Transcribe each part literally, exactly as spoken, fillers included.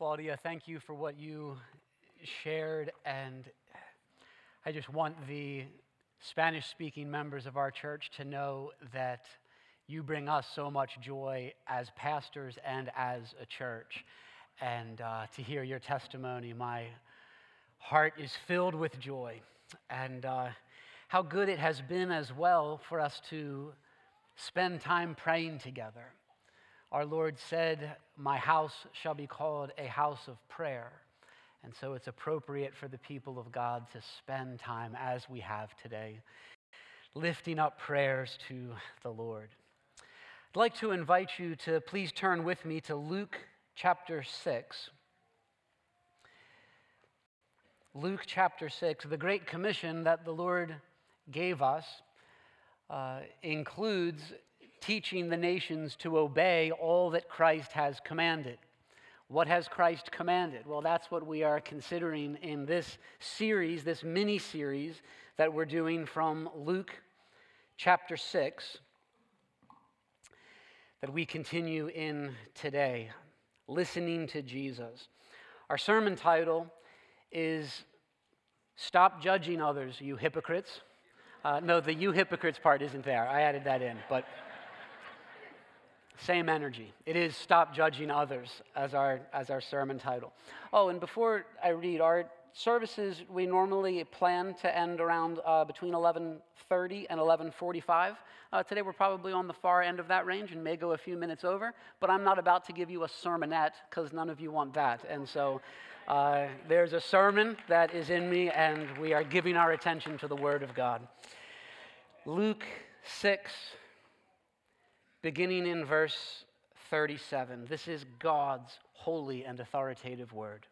Claudia, thank you for what you shared, and I just want the Spanish-speaking members of our church to know that you bring us so much joy as pastors and as a church, and uh, to hear your testimony, my heart is filled with joy, and uh, how good it has been as well for us to spend time praying together. Our Lord said, "My house shall be called a house of prayer." And so it's appropriate for the people of God to spend time, as we have today, lifting up prayers to the Lord. I'd like to invite you to please turn with me to Luke chapter six. Luke chapter six, the Great Commission that the Lord gave us uh, includes teaching the nations to obey all that Christ has commanded. What has Christ commanded? Well, that's what we are considering in this series, this mini-series that we're doing from Luke chapter six, that we continue in today, listening to Jesus. Our sermon title is "Stop Judging Others, You Hypocrites." Uh, no, the "you hypocrites" part isn't there. I added that in, but same energy. It is "Stop Judging Others" as our as our sermon title. Oh, and before I read, our services, we normally plan to end around uh, between eleven thirty and eleven forty-five. Uh, today we're probably on the far end of that range and may go a few minutes over, but I'm not about to give you a sermonette because none of you want that. And so uh, there's a sermon that is in me, and we are giving our attention to the Word of God. Luke six, beginning in verse thirty-seven. This is God's holy and authoritative word.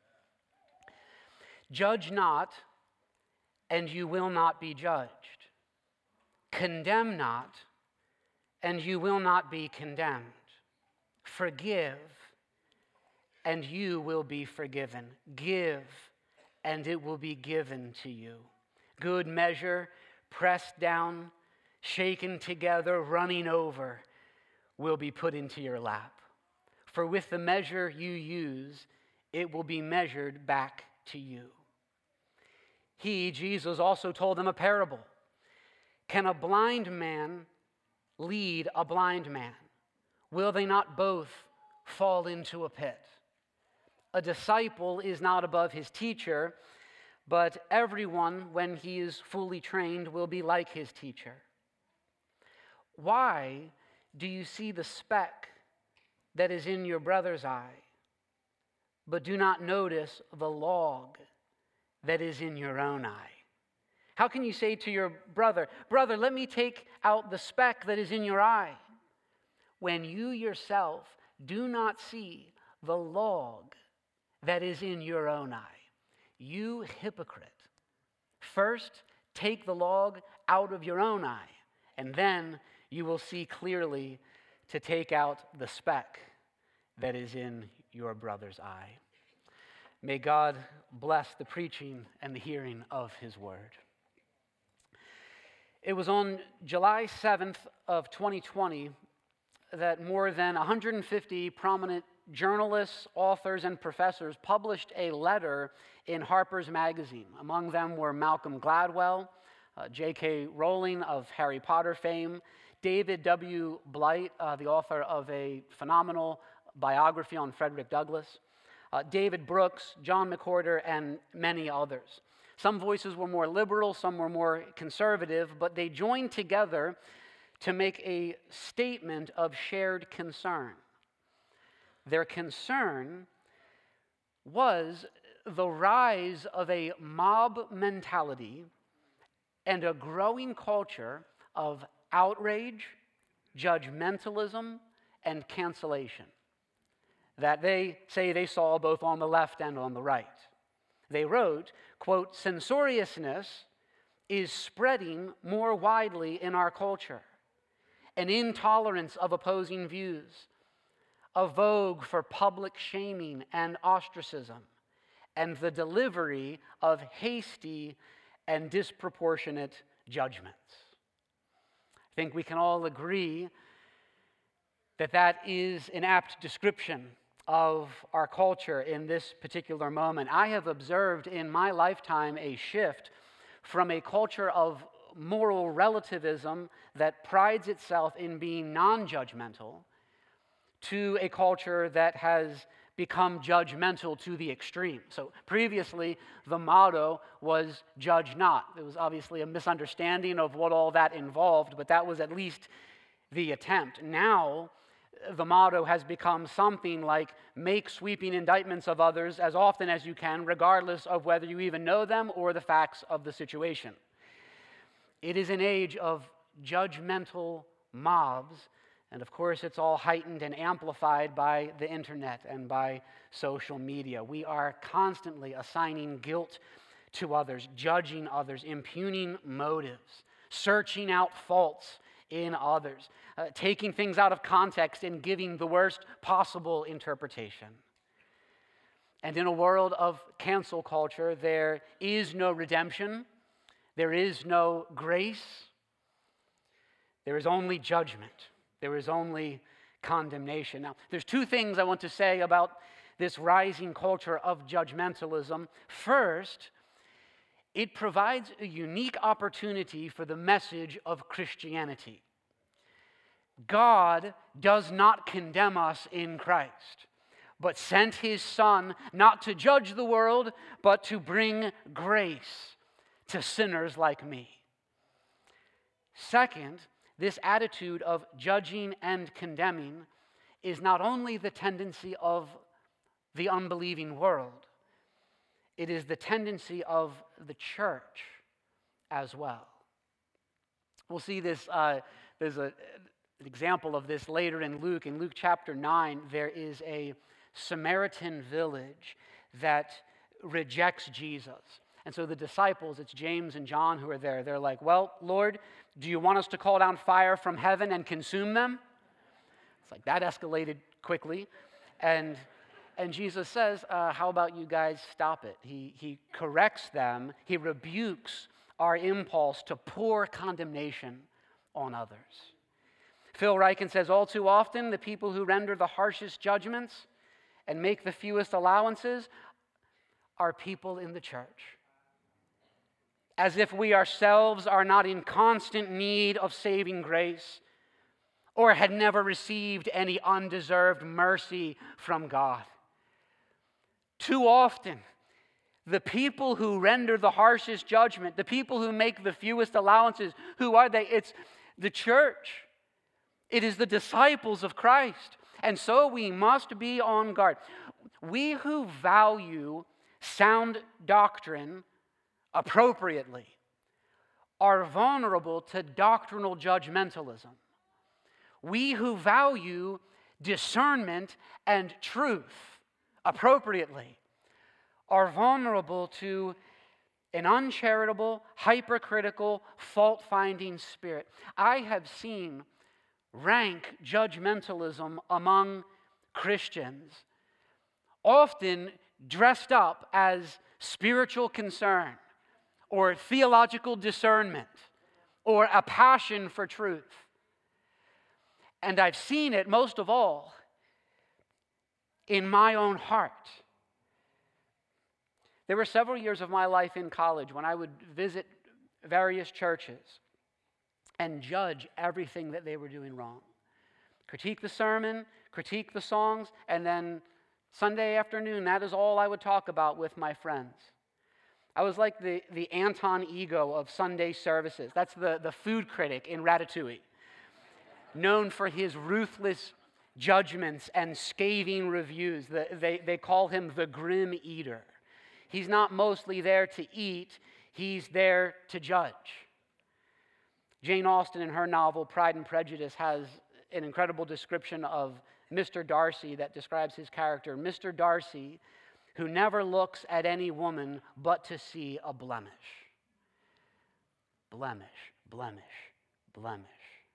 "Judge not, and you will not be judged. Condemn not, and you will not be condemned. Forgive, and you will be forgiven. Give, and it will be given to you. Good measure, pressed down, shaken together, running over, will be put into your lap. For with the measure you use, it will be measured back to you." He, Jesus, also told them a parable. "Can a blind man lead a blind man? Will they not both fall into a pit? A disciple is not above his teacher, but everyone, when he is fully trained, will be like his teacher. Why do you see the speck that is in your brother's eye, but do not notice the log that is in your own eye? How can you say to your brother, 'Brother, let me take out the speck that is in your eye,' when you yourself do not see the log that is in your own eye? You hypocrite! First, take the log out of your own eye, and then you will see clearly to take out the speck that is in your brother's eye." May God bless the preaching and the hearing of His word. It was on July seventh of twenty twenty that more than one hundred fifty prominent journalists, authors, and professors published a letter in Harper's Magazine. Among them were Malcolm Gladwell, uh, J K Rowling of Harry Potter fame, David W. Blight, uh, the author of a phenomenal biography on Frederick Douglass, uh, David Brooks, John McWhorter, and many others. Some voices were more liberal, some were more conservative, but they joined together to make a statement of shared concern. Their concern was the rise of a mob mentality and a growing culture of outrage, judgmentalism, and cancellation that they say they saw both on the left and on the right. They wrote, quote, "Censoriousness is spreading more widely in our culture. An intolerance of opposing views, a vogue for public shaming and ostracism, and the delivery of hasty and disproportionate judgments." I think we can all agree that that is an apt description of our culture in this particular moment. I have observed in my lifetime a shift from a culture of moral relativism that prides itself in being non-judgmental to a culture that has become judgmental to the extreme. So previously, the motto was "judge not." It was obviously a misunderstanding of what all that involved, but that was at least the attempt. Now, the motto has become something like "make sweeping indictments of others as often as you can, regardless of whether you even know them or the facts of the situation." It is an age of judgmental mobs. And of course, it's all heightened and amplified by the internet and by social media. We are constantly assigning guilt to others, judging others, impugning motives, searching out faults in others, uh, taking things out of context and giving the worst possible interpretation. And in a world of cancel culture, there is no redemption, there is no grace, there is only judgment. There is only condemnation. Now, there's two things I want to say about this rising culture of judgmentalism. First, it provides a unique opportunity for the message of Christianity. God does not condemn us in Christ, but sent his Son not to judge the world, but to bring grace to sinners like me. Second, this attitude of judging and condemning is not only the tendency of the unbelieving world, it is the tendency of the church as well. We'll see this, uh, there's a, an example of this later in Luke. In Luke chapter nine, there is a Samaritan village that rejects Jesus. And so the disciples, it's James and John who are there. They're like, "Well, Lord, do you want us to call down fire from heaven and consume them?" It's like that escalated quickly. And, and Jesus says, uh, how about you guys stop it? He, he corrects them. He rebukes our impulse to pour condemnation on others. Phil Ryken says, all too often, the people who render the harshest judgments and make the fewest allowances are people in the church. As if we ourselves are not in constant need of saving grace or had never received any undeserved mercy from God. Too often, the people who render the harshest judgment, the people who make the fewest allowances, who are they? It's the church. It is the disciples of Christ. And so we must be on guard. We who value sound doctrine appropriately are vulnerable to doctrinal judgmentalism. We who value discernment and truth appropriately are vulnerable to an uncharitable, hypercritical, fault-finding spirit. I have seen rank judgmentalism among Christians, often dressed up as spiritual concern or theological discernment or a passion for truth. And I've seen it most of all in my own heart. There were several years of my life in college when I would visit various churches and judge everything that they were doing wrong. Critique the sermon, critique the songs, and then Sunday afternoon, that is all I would talk about with my friends. I was like the, the Anton Ego of Sunday services. That's the, the food critic in Ratatouille, known for his ruthless judgments and scathing reviews. The, they, they call him the grim eater. He's not mostly there to eat, he's there to judge. Jane Austen, in her novel Pride and Prejudice, has an incredible description of Mister Darcy that describes his character. Mister Darcy, who never looks at any woman but to see a blemish. Blemish, blemish, blemish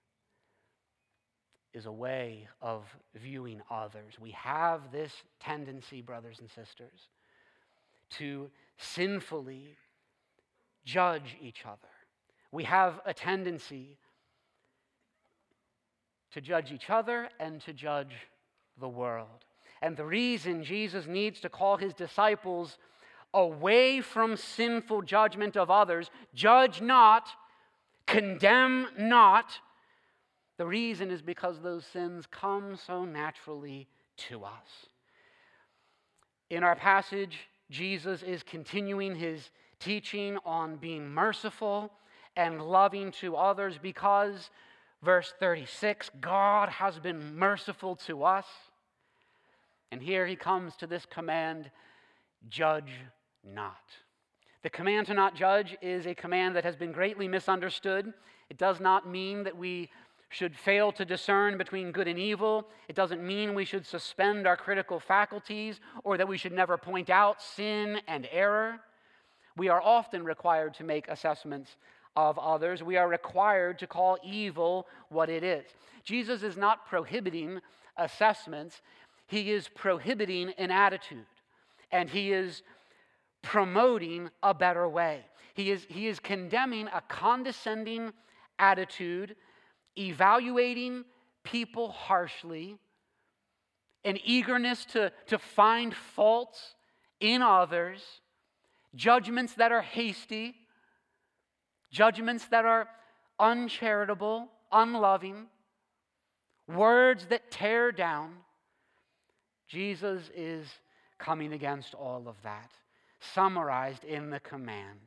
is a way of viewing others. We have this tendency, brothers and sisters, to sinfully judge each other. We have a tendency to judge each other and to judge the world. And the reason Jesus needs to call his disciples away from sinful judgment of others, judge not, condemn not, the reason is because those sins come so naturally to us. In our passage, Jesus is continuing his teaching on being merciful and loving to others because, verse thirty-six, God has been merciful to us. And here he comes to this command, judge not. The command to not judge is a command that has been greatly misunderstood. It does not mean that we should fail to discern between good and evil. It doesn't mean we should suspend our critical faculties or that we should never point out sin and error. We are often required to make assessments of others. We are required to call evil what it is. Jesus is not prohibiting assessments. He is prohibiting an attitude, and he is promoting a better way. He is, he is condemning a condescending attitude, evaluating people harshly, an eagerness to, to find faults in others, judgments that are hasty, judgments that are uncharitable, unloving, words that tear down. Jesus is coming against all of that, summarized in the command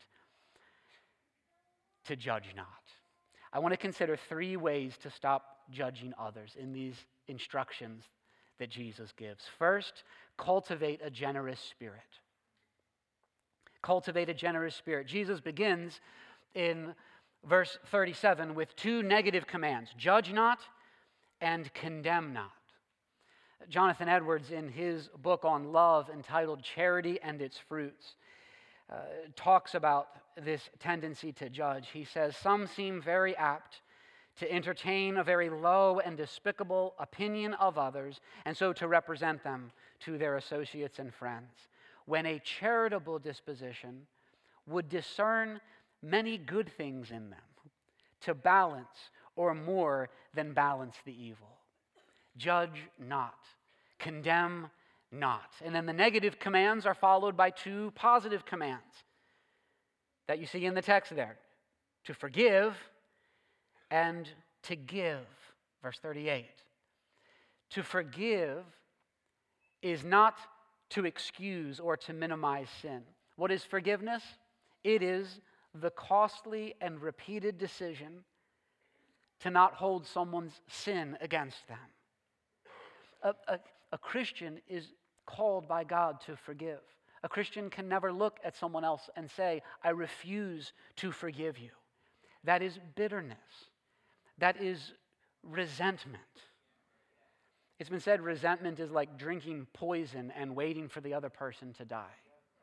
to judge not. I want to consider three ways to stop judging others in these instructions that Jesus gives. First, cultivate a generous spirit. Cultivate a generous spirit. Jesus begins in verse thirty-seven with two negative commands, judge not and condemn not. Jonathan Edwards, in his book on love entitled Charity and Its Fruits, uh, talks about this tendency to judge. He says, some seem very apt to entertain a very low and despicable opinion of others, and so to represent them to their associates and friends, when a charitable disposition would discern many good things in them to balance or more than balance the evil. Judge not, condemn not. And then the negative commands are followed by two positive commands that you see in the text there. To forgive and to give. Verse thirty-eight. To forgive is not to excuse or to minimize sin. What is forgiveness? It is the costly and repeated decision to not hold someone's sin against them. A, a, a Christian is called by God to forgive. A Christian can never look at someone else and say, I refuse to forgive you. That is bitterness. That is resentment. It's been said resentment is like drinking poison and waiting for the other person to die.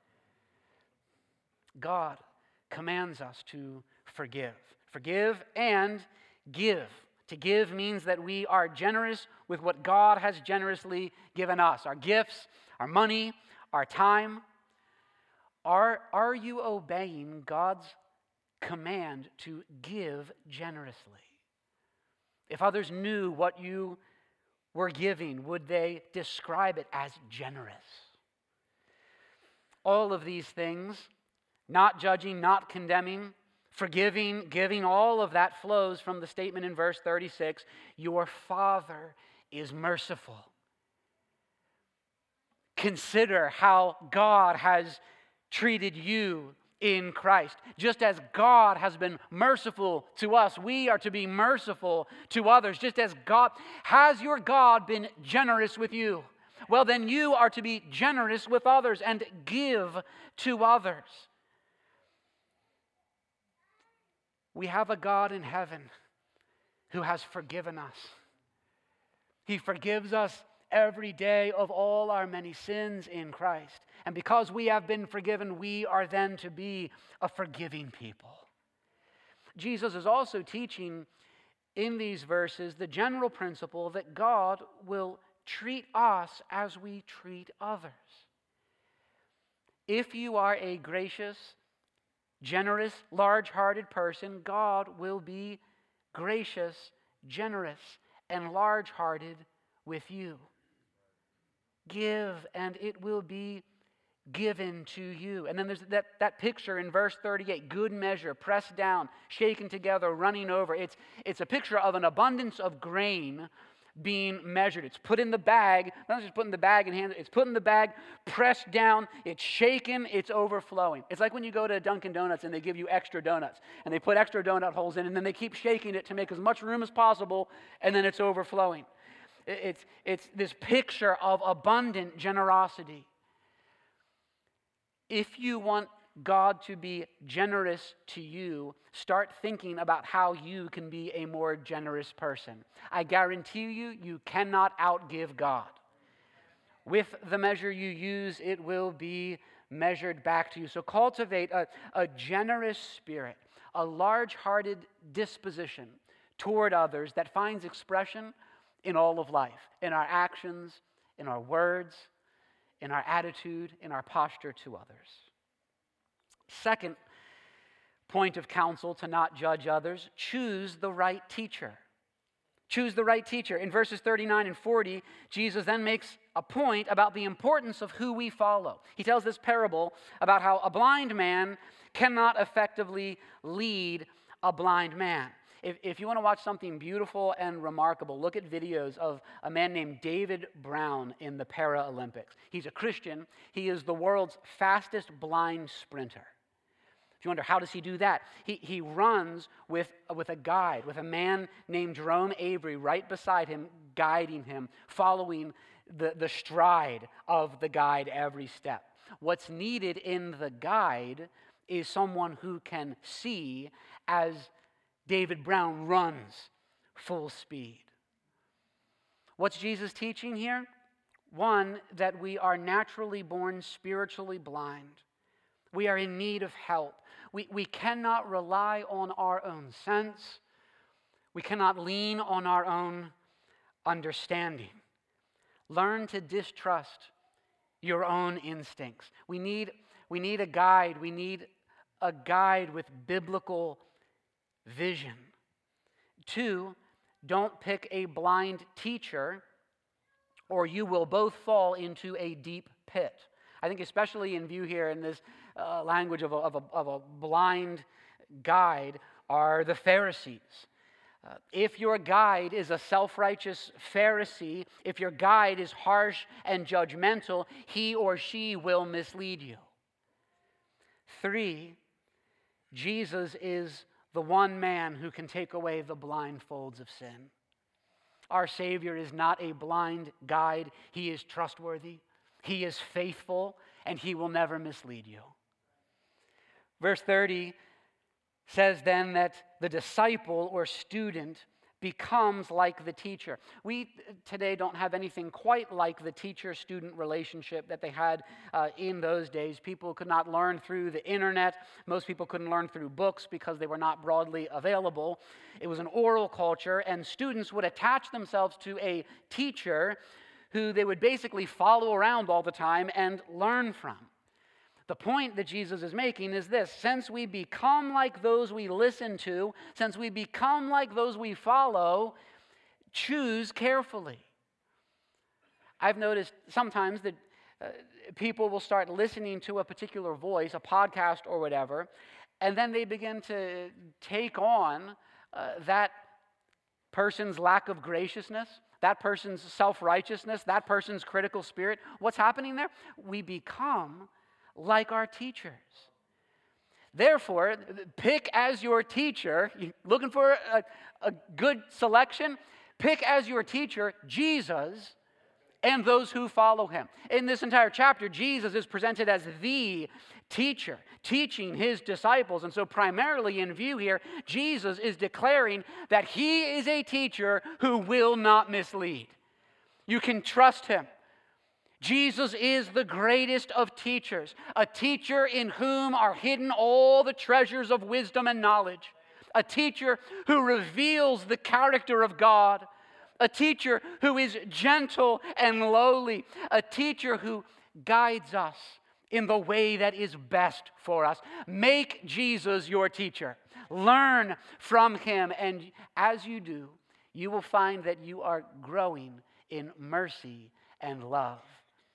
God commands us to forgive. Forgive and give. To give means that we are generous with what God has generously given us. Our gifts, our money, our time. Are, are you obeying God's command to give generously? If others knew what you were giving, would they describe it as generous? All of these things, not judging, not condemning, forgiving, giving, all of that flows from the statement in verse thirty-six, your Father is merciful. Consider how God has treated you in Christ. Just as God has been merciful to us, we are to be merciful to others. Just as God, has your God been generous with you? Well, then you are to be generous with others and give to others. We have a God in heaven who has forgiven us. He forgives us every day of all our many sins in Christ. And because we have been forgiven, we are then to be a forgiving people. Jesus is also teaching in these verses the general principle that God will treat us as we treat others. If you are a gracious, generous, large-hearted person, God will be gracious, generous, and large-hearted with you. give, and it will be given to you. And then there's that, that picture in verse thirty-eight, good measure, pressed down, shaken together, running over. It's, it's a picture of an abundance of grain being measured. It's put in the bag, not just put in the bag and hand, it's put in the bag, pressed down, it's shaken, it's overflowing. It's like when you go to Dunkin' Donuts and they give you extra donuts, and they put extra donut holes in, and then they keep shaking it to make as much room as possible, and then it's overflowing. It's, it's this picture of abundant generosity. If you want God to be generous to you, start thinking about how you can be a more generous person. I guarantee you, you cannot outgive God. With the measure you use, it will be measured back to you. So cultivate a, a generous spirit, a large-hearted disposition toward others that finds expression in all of life, in our actions, in our words, in our attitude, in our posture to others. Second point of counsel to not judge others, choose the right teacher. Choose the right teacher. In verses thirty-nine and forty, Jesus then makes a point about the importance of who we follow. He tells this parable about how a blind man cannot effectively lead a blind man. If, if you want to watch something beautiful and remarkable, look at videos of a man named David Brown in the Paralympics. He's a Christian. He is the world's fastest blind sprinter. If you wonder, how does he do that? He, he runs with, with a guide, with a man named Jerome Avery right beside him, guiding him, following the, the stride of the guide every step. What's needed in the guide is someone who can see as David Brown runs full speed. What's Jesus teaching here? One, that we are naturally born spiritually blind. We are in need of help. We, we cannot rely on our own sense. We cannot lean on our own understanding. Learn to distrust your own instincts. We need, we need a guide. We need a guide with biblical vision. Two, don't pick a blind teacher, or you will both fall into a deep pit. I think especially in view here in this uh, language of a, of, a, of a blind guide are the Pharisees. Uh, if your guide is a self-righteous Pharisee, if your guide is harsh and judgmental, he or she will mislead you. Three, Jesus is the one man who can take away the blindfolds of sin. Our Savior is not a blind guide. He is trustworthy. He is faithful, and he will never mislead you. Verse thirty says then that the disciple or student becomes like the teacher. We today don't have anything quite like the teacher-student relationship that they had uh, in those days. People could not learn through the internet. Most people couldn't learn through books because they were not broadly available. It was an oral culture, and students would attach themselves to a teacher who they would basically follow around all the time and learn from. The point that Jesus is making is this: since we become like those we listen to, since we become like those we follow, choose carefully. I've noticed sometimes that uh, people will start listening to a particular voice, a podcast or whatever, and then they begin to take on uh, that person's lack of graciousness, that person's self-righteousness, that person's critical spirit. What's happening there? We become like our teachers. Therefore, pick as your teacher, you're looking for a, a good selection, pick as your teacher Jesus and those who follow him. In this entire chapter, Jesus is presented as the teacher, teaching his disciples. And so primarily in view here, Jesus is declaring that he is a teacher who will not mislead. You can trust him. Jesus is the greatest of teachers, a teacher in whom are hidden all the treasures of wisdom and knowledge, a teacher who reveals the character of God, a teacher who is gentle and lowly, a teacher who guides us in the way that is best for us. Make Jesus your teacher. Learn from him, and as you do, you will find that you are growing in mercy and love.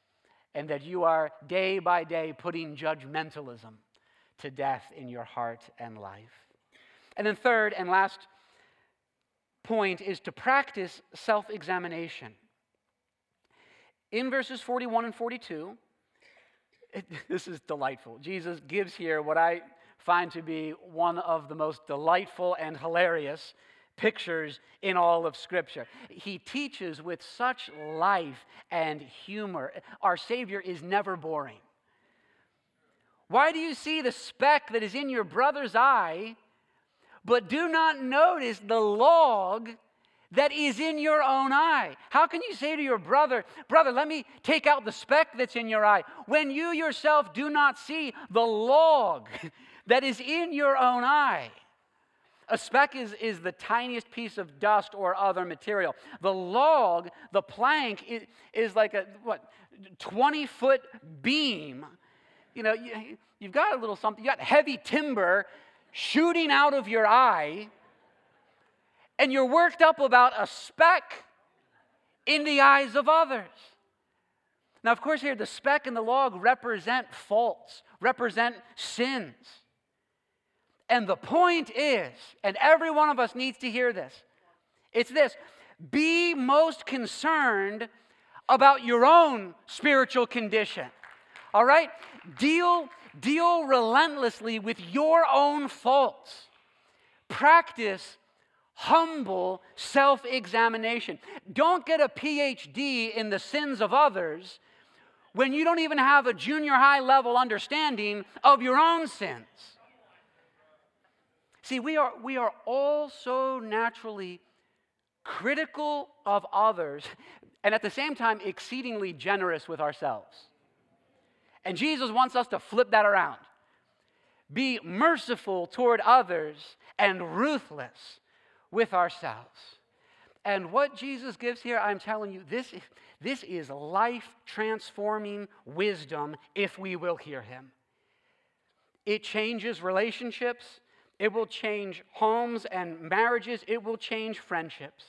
and that you are day by day putting judgmentalism to death in your heart and life. And then third and last point is to practice self-examination. In verses forty-one and forty-two, it, this is delightful. Jesus gives here what I find to be one of the most delightful and hilarious pictures in all of Scripture. He teaches with such life and humor. Our Savior is never boring. Why do you see the speck that is in your brother's eye, but do not notice the log that is in your own eye? How can you say to your brother, brother, let me take out the speck that's in your eye, when you yourself do not see the log that is in your own eye? A speck is, is the tiniest piece of dust or other material. The log, the plank, is, is like a, what, twenty-foot beam. You know, you, you've got a little something, you got heavy timber shooting out of your eye, and you're worked up about a speck in the eyes of others. Now, of course, here the speck and the log represent faults, represent sins. And the point is, and every one of us needs to hear this, it's this: be most concerned about your own spiritual condition. All right? Deal, deal relentlessly with your own faults. Practice humble self-examination. Don't get a P H D in the sins of others when you don't even have a junior high level understanding of your own sins. See, we are, we are all so naturally critical of others and at the same time exceedingly generous with ourselves. And Jesus wants us to flip that around. Be merciful toward others and ruthless with ourselves. And what Jesus gives here, I'm telling you, this, this is life-transforming wisdom if we will hear him. It changes relationships. It will change homes and marriages. It will change friendships.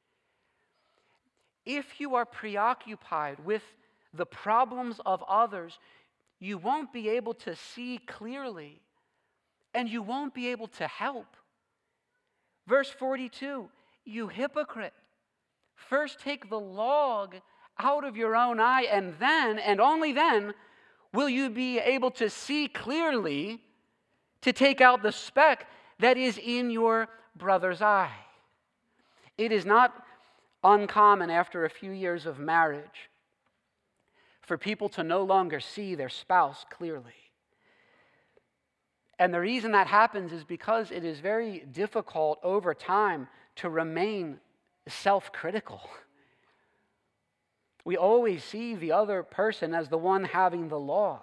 If you are preoccupied with the problems of others, you won't be able to see clearly, and you won't be able to help. Verse forty-two, you hypocrite, first take the log out of your own eye, and then, and only then, will you be able to see clearly to take out the speck that is in your brother's eye. It is not uncommon after a few years of marriage for people to no longer see their spouse clearly. And the reason that happens is because it is very difficult over time to remain self-critical. We always see the other person as the one having the log.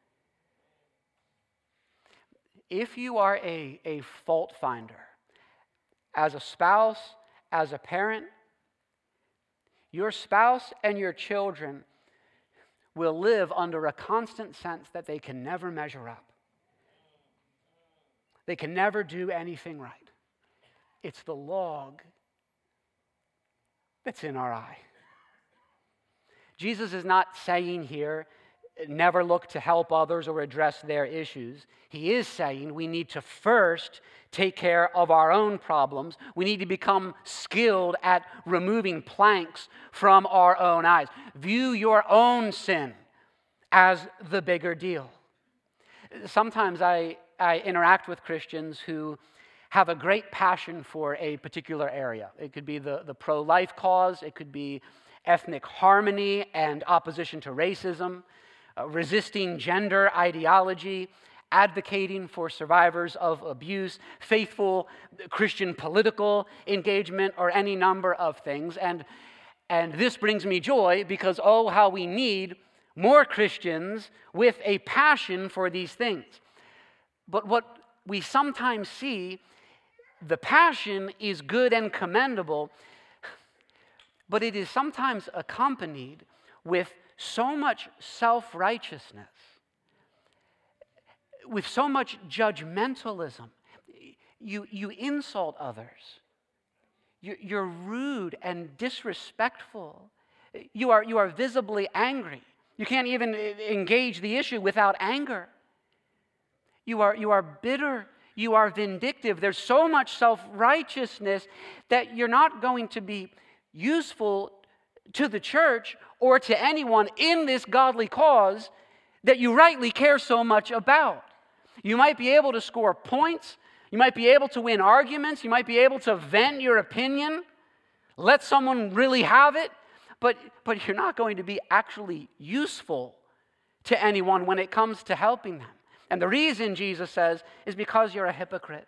If you are a, a fault finder, as a spouse, as a parent, your spouse and your children will live under a constant sense that they can never measure up. They can never do anything right. It's the log that's in our eye. Jesus is not saying here, never look to help others or address their issues. He is saying we need to first take care of our own problems. We need to become skilled at removing planks from our own eyes. View your own sin as the bigger deal. Sometimes I, I interact with Christians who have a great passion for a particular area. It could be the, the pro-life cause. It could be ethnic harmony and opposition to racism, uh, resisting gender ideology, advocating for survivors of abuse, faithful Christian political engagement, or any number of things. And, and this brings me joy because, oh, how we need more Christians with a passion for these things. But what we sometimes see, the passion is good and commendable, but it is sometimes accompanied with so much self-righteousness, with so much judgmentalism. You, you insult others. You, you're rude and disrespectful. You are, you are visibly angry. You can't even engage the issue without anger. You are, you are bitter. You are vindictive. There's so much self-righteousness that you're not going to be useful to the church or to anyone in this godly cause that you rightly care so much about. You might be able to score points. You might be able to win arguments. You might be able to vent your opinion. Let someone really have it. But, but you're not going to be actually useful to anyone when it comes to helping them. And the reason, Jesus says, is because you're a hypocrite.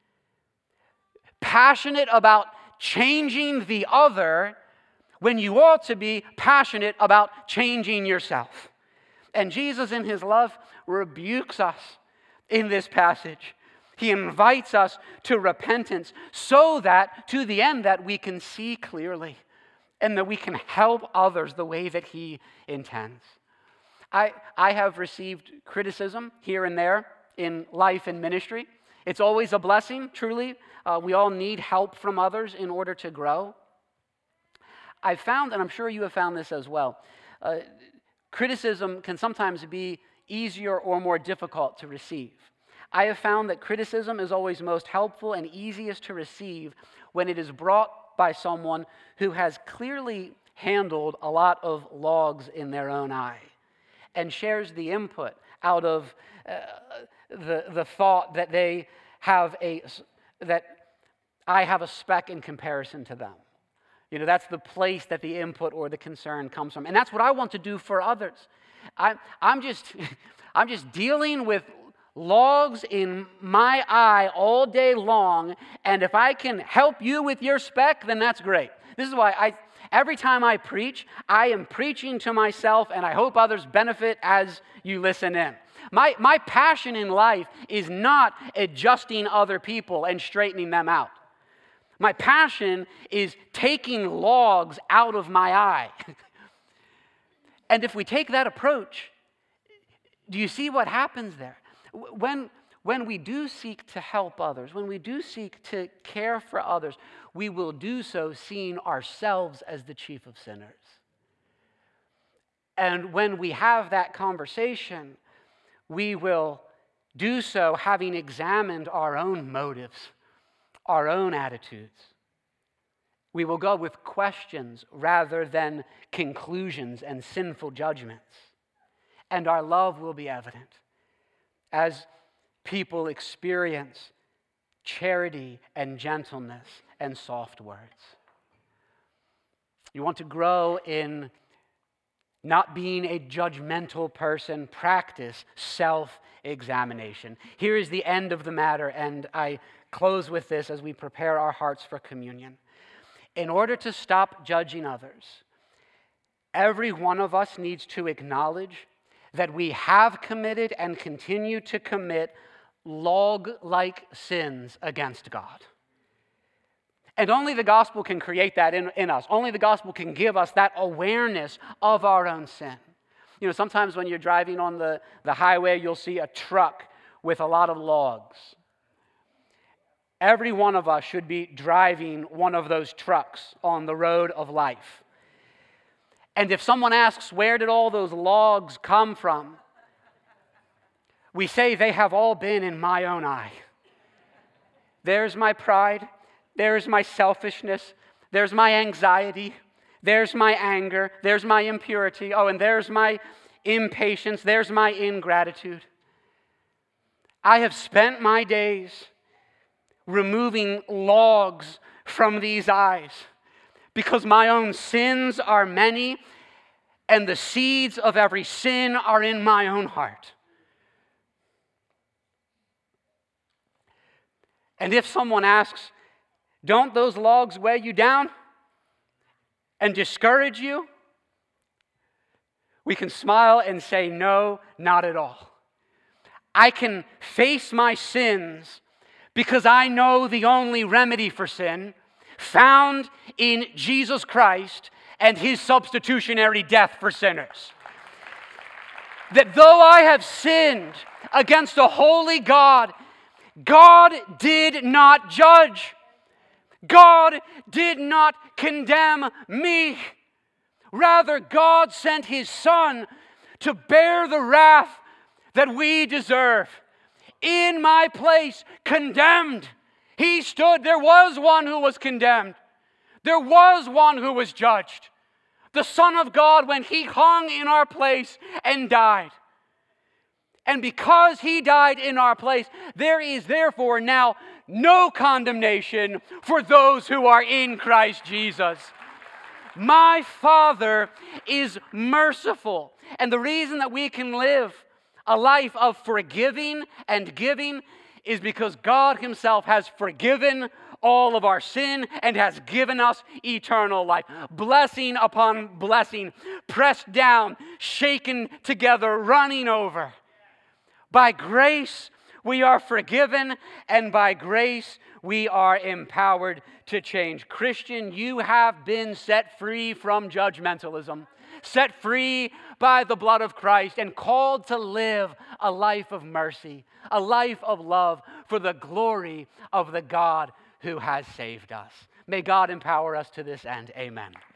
Passionate about changing the other when you ought to be passionate about changing yourself. And Jesus, in his love, rebukes us in this passage. He invites us to repentance so that, to the end, that we can see clearly and that we can help others the way that he intends. I, I have received criticism here and there in life and ministry. It's always a blessing, truly. Uh, we all need help from others in order to grow. I've found, and I'm sure you have found this as well, uh, criticism can sometimes be easier or more difficult to receive. I have found that criticism is always most helpful and easiest to receive when it is brought by someone who has clearly handled a lot of logs in their own eye and shares the input out of uh, the, the thought that they have a, that I have a speck in comparison to them. You know, that's the place that the input or the concern comes from. And that's what I want to do for others. I, I'm just, I'm just dealing with logs in my eye all day long, and if I can help you with your speck, then that's great. This is why I, every time I preach, I am preaching to myself, and I hope others benefit as you listen in. My, my passion in life is not adjusting other people and straightening them out. My passion is taking logs out of my eye. And if we take that approach, do you see what happens there? When, when we do seek to help others, when we do seek to care for others, we will do so seeing ourselves as the chief of sinners. And when we have that conversation, we will do so having examined our own motives, our own attitudes. We will go with questions rather than conclusions and sinful judgments. And our love will be evident as people experience charity and gentleness and soft words. You want to grow in not being a judgmental person, practice self-examination. Here is the end of the matter, and I close with this as we prepare our hearts for communion. In order to stop judging others, every one of us needs to acknowledge that we have committed and continue to commit log-like sins against God. And only the gospel can create that in, in us. Only the gospel can give us that awareness of our own sin. You know, sometimes when you're driving on the, the highway, you'll see a truck with a lot of logs. Every one of us should be driving one of those trucks on the road of life. And if someone asks, where did all those logs come from? We say they have all been in my own eye. There's my pride. There's my selfishness. There's my anxiety. There's my anger. There's my impurity. Oh, and there's my impatience. There's my ingratitude. I have spent my days removing logs from these eyes, because my own sins are many, and the seeds of every sin are in my own heart. And if someone asks, don't those logs weigh you down and discourage you? We can smile and say, no, not at all. I can face my sins because I know the only remedy for sin found in Jesus Christ and his substitutionary death for sinners. That though I have sinned against a holy God, God did not judge. God did not condemn me. Rather, God sent his Son to bear the wrath that we deserve. In my place, condemned, he stood. There was one who was condemned. There was one who was judged. The Son of God, when he hung in our place and died. And because he died in our place, there is therefore now no condemnation for those who are in Christ Jesus. My Father is merciful. And the reason that we can live a life of forgiving and giving is because God himself has forgiven all of our sin and has given us eternal life. Blessing upon blessing, pressed down, shaken together, running over. By grace we are forgiven, and by grace we are empowered to change. Christian, you have been set free from judgmentalism, set free by the blood of Christ, and called to live a life of mercy, a life of love for the glory of the God who has saved us. May God empower us to this end. Amen.